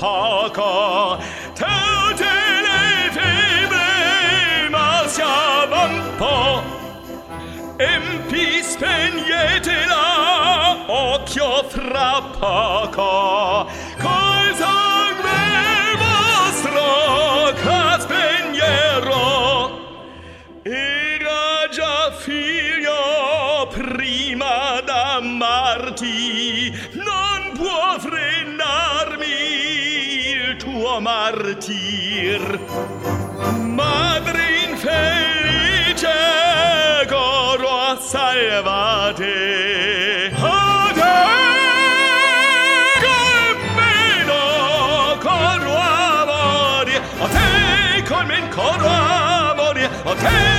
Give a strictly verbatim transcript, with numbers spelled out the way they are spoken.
paga. Tutte le fibre ma sia vampo, empi spegnetela, occhio fra paga. Col sangue vostro che spegnerò, era già figlio prima d'amarti, non può frenarmi il tuo martir. Madre infelice, coro salvate, a te col meno coro amore, a te col men coro amore, a te